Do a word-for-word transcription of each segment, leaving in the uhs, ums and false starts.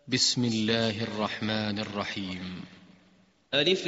بسم الله الرحمن الرحيم. ألف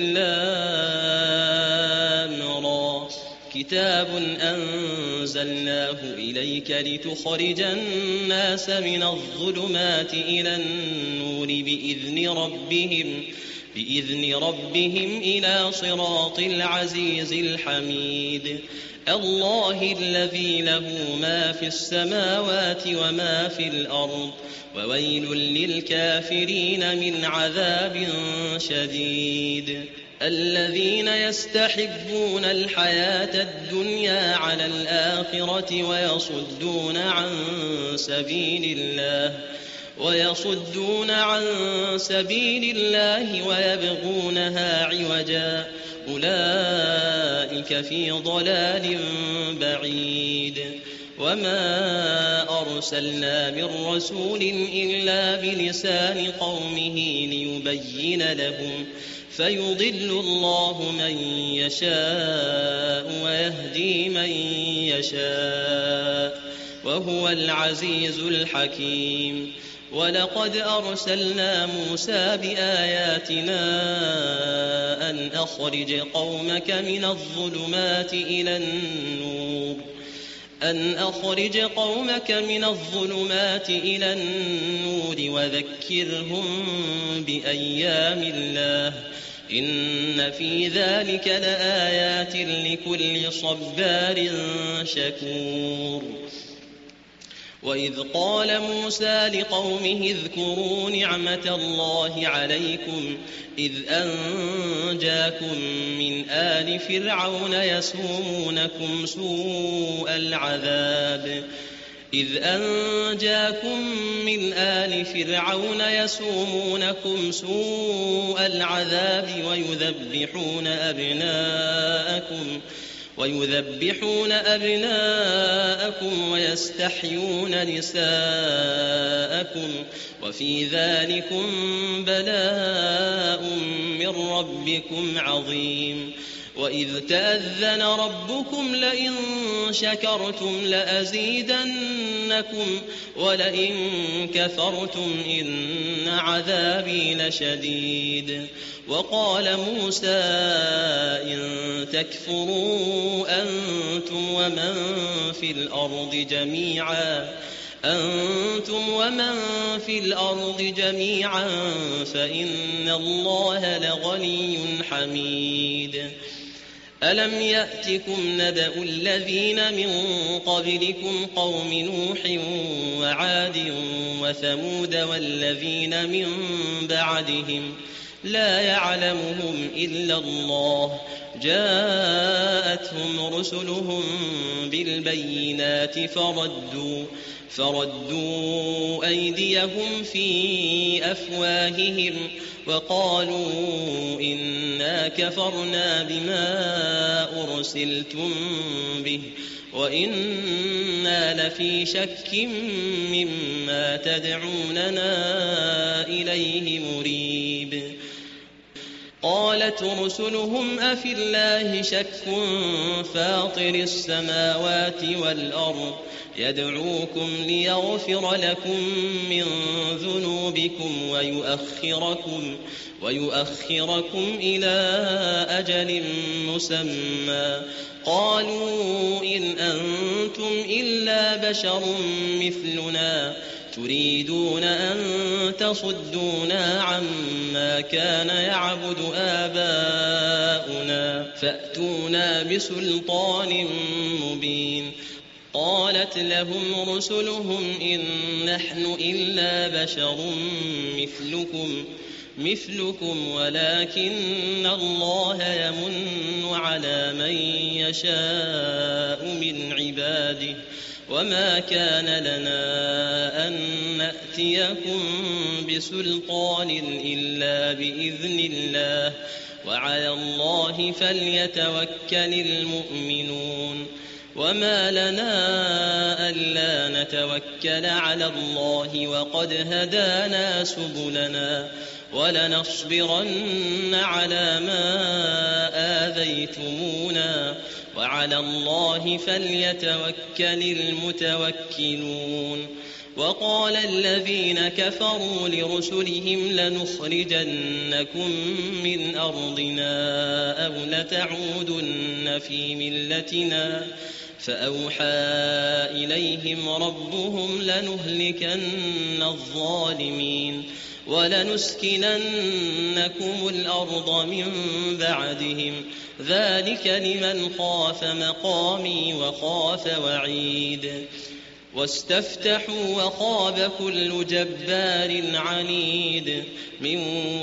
لام را كتاب أنزلناه إليك لتخرج الناس من الظلمات إلى النور بإذن ربهم بإذن ربهم إلى صراط العزيز الحميد. الله الذي له ما في السماوات وما في الأرض وويل للكافرين من عذاب شديد. الذين يستحبون الحياة الدنيا على الآخرة ويصدون عن سبيل الله ويصدون عن سبيل الله ويبغونها عوجا أولئك في ضلال بعيد. وما أرسلنا من رسول إلا بلسان قومه ليبين لهم فيضل الله من يشاء ويهدي من يشاء وهو العزيز الحكيم. ولقد أرسلنا موسى بآياتنا أن أخرج قومك من الظلمات إلى النور أن أخرج قومك من الظلمات إلى النور وذكرهم بأيام الله إن في ذلك لآيات لكل صبار شكور. وإذ قال موسى لقومه اذكروا نعمة الله عليكم إذ أنجاكم من آل فرعون يسومونكم سوء العذاب إذ أنجاكم من آل فرعون يسومونكم سوء العذاب ويذبحون أبناءكم ويذبحون أبناءكم ويستحيون نساءكم وفي ذلكم بلاء من ربكم عظيم. وإذ تأذن ربكم لئن شكرتم لأزيدنكم ولئن كفرتم إن عذابي لشديد. وقال موسى إن تكفروا أنتم ومن في الأرض جميعا أنتم ومن في الأرض جميعا فإن الله لغني حميد. ألم يأتكم نبأ الذين من قبلكم قوم نوح وعاد وثمود والذين من بعدهم لا يعلمهم إلا الله جاءتهم رسلهم بالبينات فردوا فردوا أيديهم في أفواههم وقالوا إنا كفرنا بما أرسلتم به وإنا لفي شك مما تدعوننا إليه مريب. قالت رسلهم أفي الله شك فاطر السماوات والأرض يدعوكم ليغفر لكم من ذنوبكم ويؤخركم ويؤخركم إلى أجل مسمى قالوا إن أنتم إلا بشر مثلنا تريدون أن تصدونا عما كان يعبد آباؤنا فأتونا بسلطان مبين. قالت لهم رسلهم إن نحن إلا بشر مثلكم مثلكم ولكن الله يمن على من يشاء من عباده وما كان لنا أن نأتيكم بسلطان إلا بإذن الله وعلى الله فليتوكل المؤمنون. وما لنا ألا نتوكل على الله وقد هدانا سبلنا ولنصبرن على ما آذيتمونا وعلى الله فليتوكل المتوكلون. وقال الذين كفروا لرسلهم لنخرجنكم من أرضنا أو لتعودن في ملتنا فأوحى إليهم ربهم لنهلكن الظالمين ولنسكننكم الأرض من بعدهم ذلك لمن خاف مقامي وخاف وعيد واستفتحوا وخاب كل جبار عنيد من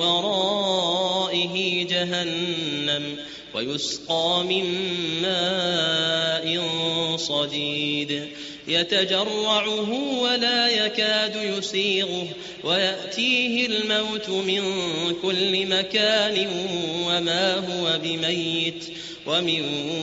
ورائه جهنم ويسقى من ماء صديد يتجرعه ولا يكاد يسيغه ويأتيه الموت من كل مكان وما هو بميت ومن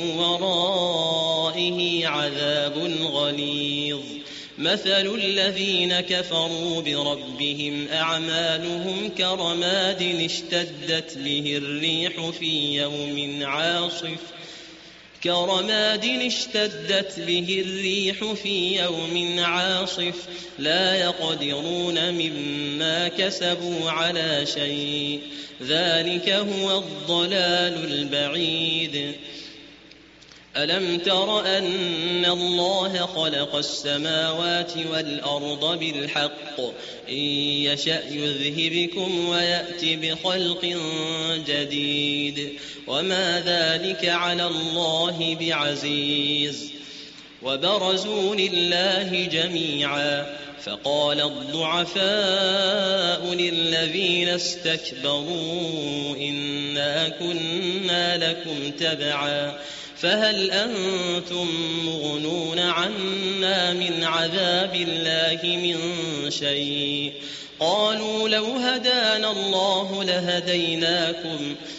ورائه عذاب غليظ مثل الذين كفروا بربهم أعمالهم كرماد اشتدت به الريح في يوم عاصف كرماد اشتدت به الريح في يوم عاصف لا يقدرون مما كسبوا على شيء ذلك هو الضلال البعيد ألم تر أن الله خلق السماوات والأرض بالحق إن يشأ يذهبكم ويأتي بخلق جديد وما ذلك على الله بعزيز وبرزوا لله جميعا فقال الضعفاء للذين استكبروا إنا كنا لكم تبعا فهل أنتم مغنون عنا من عذاب الله من شيء قالوا لو هدانا الله لهديناكم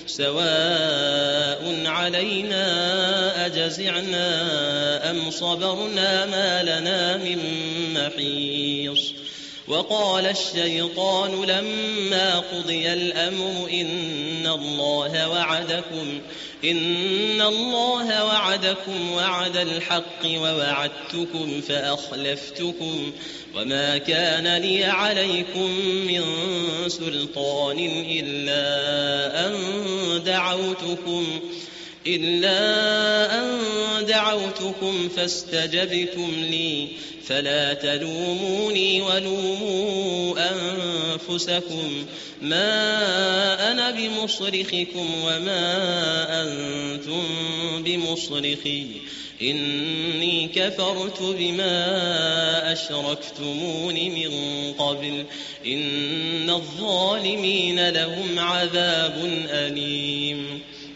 سواء علينا أجزعنا أم صبرنا ما لنا من محيص وقال الشيطان لما قضي الأمر إن الله وعدكم إن الله وعدكم وعد الحق ووعدتكم فأخلفتكم وما كان لي عليكم من سلطان إلا أن دعوتكم إلا أن دعوتكم فاستجبتم لي فلا تلوموني ولوموا أنفسكم ما أنا بمصرخكم وما أنتم بمصرخي إني كفرت بما أشركتمون من قبل إن الظالمين لهم عذاب أليم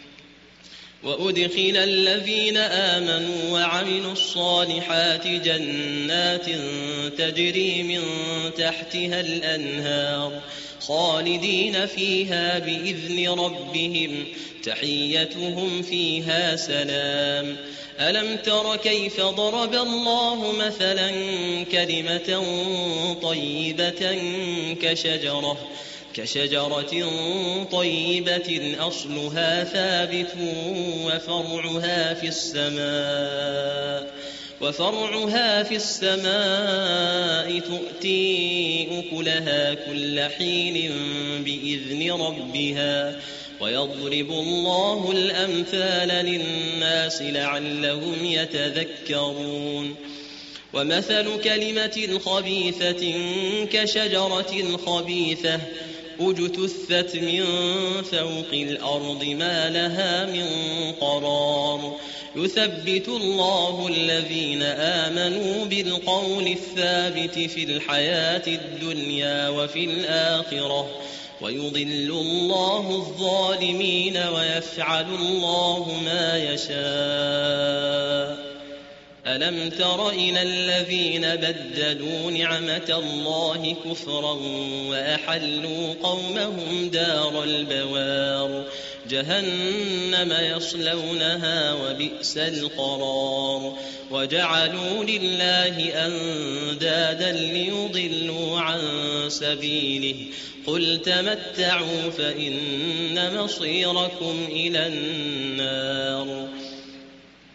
وأدخل الذين آمنوا وعملوا الصالحات جنات تجري من تحتها الأنهار خالدين فيها بإذن ربهم تحيتهم فيها سلام ألم تر كيف ضرب الله مثلا كلمة طيبة كشجرة كشجرة طيبة أصلها ثابت وفرعها في السماء وفرعها في السماء تؤتي أكلها كل حين بإذن ربها ويضرب الله الأمثال للناس لعلهم يتذكرون ومثل كلمة خبيثة كشجرة خبيثة اجتثت من فوق الأرض ما لها من قرار يثبت الله الذين آمنوا بالقول الثابت في الحياة الدنيا وفي الآخرة ويضل الله الظالمين ويفعل الله ما يشاء ألم تر إلى الذين بدلوا نعمة الله كفرا وأحلوا قومهم دار البوار جهنم يصلونها وبئس القرار وجعلوا لله أندادا ليضلوا عن سبيله قل تمتعوا فإن مصيركم إلى النار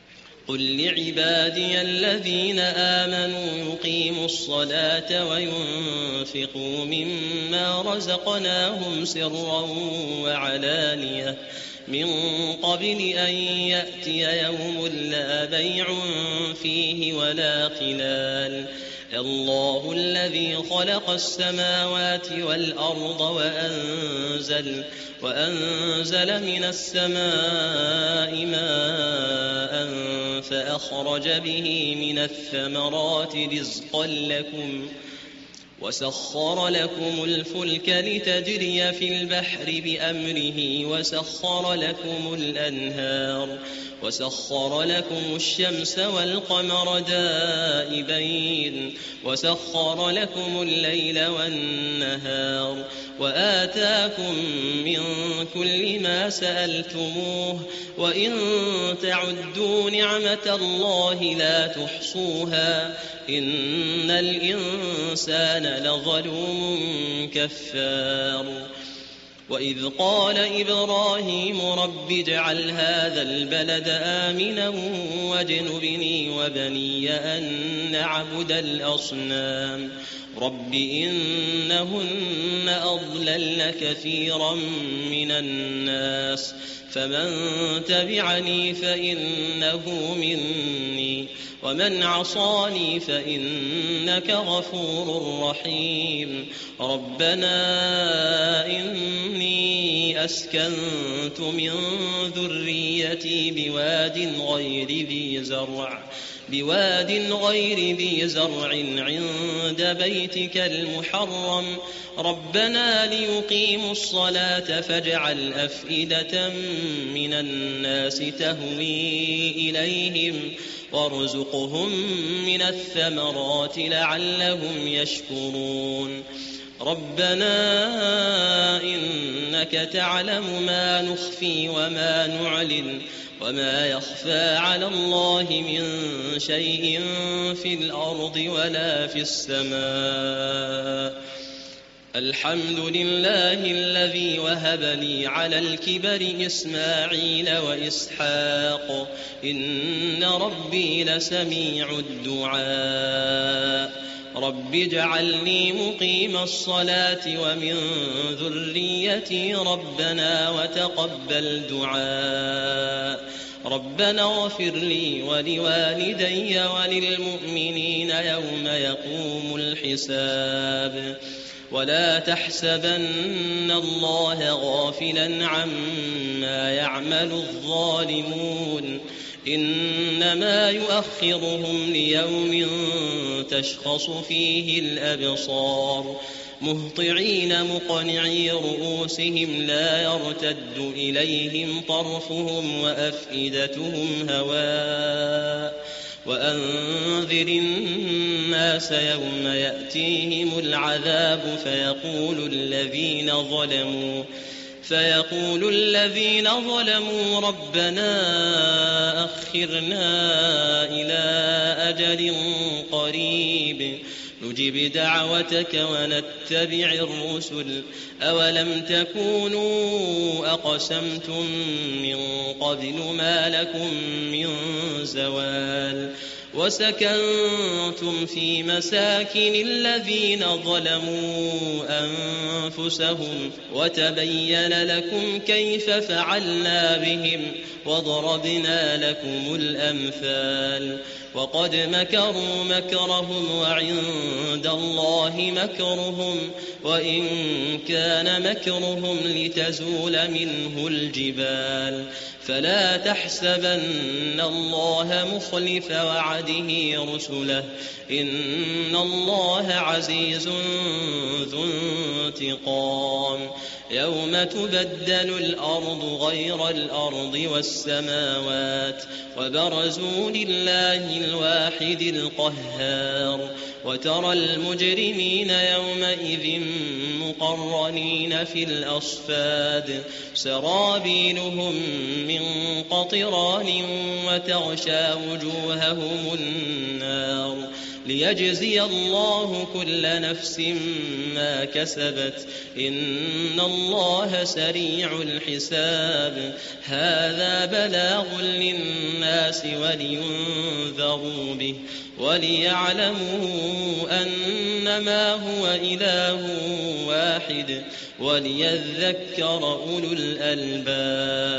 قل لعبادي الذين آمنوا يقيموا الصلاة وينفقوا مما رزقناهم سرا وعلانية من قبل أن يأتي يوم لا بيع فيه ولا خلال الله الذي خلق السماوات والأرض وأنزل, وأنزل من السماء ماء فأخرج به من الثمرات رزقا لكم وسخر لكم الفلك لتجري في البحر بأمره وسخر لكم الأنهار وسخر لكم الشمس والقمر دائبين وسخر لكم الليل والنهار وآتاكم من كل ما سألتموه وإن تعدوا نعمة الله لا تحصوها إن الإنسان لظلوم كفار وإذ قال إبراهيم رب اجعل هذا البلد آمنا واجنبني وبني أن نعبد الأصنام رب إنهن أضللن كثيرا من الناس فمن تبعني فإنه مني ومن عصاني فإنك غفور رحيم ربنا إني أسكنت من ذريتي بواد غير ذي زرع بواد غير ذي زرع عند بيتك المحرم ربنا ليقيموا الصلاة فاجعل أفئدة من الناس تهوي إليهم وارزقهم من الثمرات لعلهم يشكرون ربنا إنك تعلم ما نخفي وما نعلن وما يخفى على الله من شيء في الأرض ولا في السماء الحمد لله الذي وهب لي على الكبر إسماعيل وإسحاق إن ربي لسميع الدعاء رب اجعلني مقيم الصلاة ومن ذريتي ربنا وتقبل دعاء ربنا اغفر لي ولوالدي وللمؤمنين يوم يقوم الحساب ولا تحسبن الله غافلا عما يعمل الظالمون إنما يؤخرهم ليوم تشخص فيه الأبصار مهطعين مقنعي رؤوسهم لا يرتد إليهم طرفهم وأفئدتهم هواء وأنذر الناس يوم يأتيهم العذاب فيقول الذين ظلموا فيقول الذين ظلموا ربنا أخرنا إلى أجل قريب نجب دعوتك ونتبع الرسل أولم تكونوا أقسمتم من قبل ما لكم من زوال وسكنتم في مساكن الذين ظلموا أنفسهم وتبين لكم كيف فعلنا بهم وضربنا لكم الأمثال وقد مكروا مكرهم وعند الله مكرهم وإن كان مكرهم لتزول منه الجبال فلا تحسبن الله مخلف وعده رسله إن الله عزيز ذو انتقام يوم تبدل الأرض غير الأرض والسماوات وبرزوا لله الواحد القهار وترى المجرمين يومئذ مقرنين في الأصفاد سرابيلهم من قطران وتغشى وجوههم النار ليجزي الله كل نفس ما كسبت إن الله سريع الحساب هذا بلاغ للناس ولينذروا به وليعلموا أنما هو إله واحد وليذكر أولو الألباب.